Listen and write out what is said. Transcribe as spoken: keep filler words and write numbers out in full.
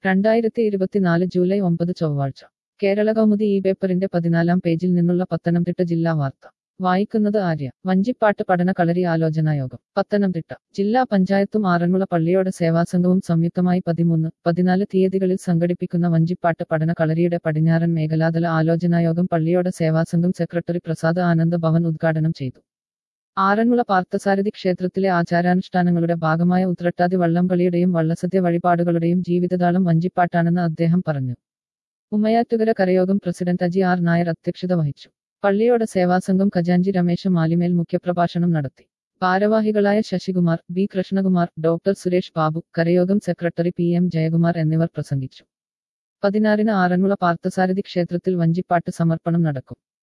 രണ്ടായിരത്തി ഇരുപത്തിനാല് ജൂലൈ ഒമ്പത് ചൊവ്വാഴ്ച കേരള കൗമുദി ഈ പേപ്പറിന്റെ പതിനാലാം പേജിൽ നിന്നുള്ള പത്തനംതിട്ട ജില്ലാ വാർത്ത വായിക്കുന്നത് ആര്യ. വഞ്ചിപ്പാട്ട് പഠന കളരി ആലോചനായോഗം. പത്തനംതിട്ട ജില്ലാ പഞ്ചായത്തും ആറന്മുള പള്ളിയോട് സേവാസംഘവും സംയുക്തമായി പതിമൂന്ന് പതിനാല് തീയതികളിൽ സംഘടിപ്പിക്കുന്ന വഞ്ചിപ്പാട്ട് പഠന കളരിയുടെ പടിഞ്ഞാറൻ മേഖലാതല ആലോചനായോഗം പള്ളിയോട് സേവാസംഘം സെക്രട്ടറി പ്രസാദ് ആനന്ദ് ഭവൻ ഉദ്ഘാടനം ചെയ്തു. ആറന്മുള പാർത്ഥസാരഥി ക്ഷേത്രത്തിലെ ആചാരാനുഷ്ഠാനങ്ങളുടെ ഭാഗമായ ഉത്രട്ടാതി വള്ളംകളിയുടെയും വള്ളസദ്യ വഴിപാടുകളുടെയും ജീവിതതാളം വഞ്ചിപ്പാട്ടാണെന്ന് അദ്ദേഹം പറഞ്ഞു. ഉമ്മയാറ്റുകര കരയോഗം പ്രസിഡന്റ് അജി ആർ നായർ അധ്യക്ഷത വഹിച്ചു. പള്ളിയോട് സേവാസംഘം ഖജാൻജി രമേശ് മാലിമേൽ മുഖ്യപ്രഭാഷണം നടത്തി. ഭാരവാഹികളായ ശശികുമാർ, ബി കൃഷ്ണകുമാർ, ഡോക്ടർ സുരേഷ് ബാബു, കരയോഗം സെക്രട്ടറി പി എം ജയകുമാർ എന്നിവർ പ്രസംഗിച്ചു. പതിനാറിന് ആറന്മുള പാർത്ഥസാരഥി ക്ഷേത്രത്തിൽ വഞ്ചിപ്പാട്ട് സമർപ്പണം നടക്കും.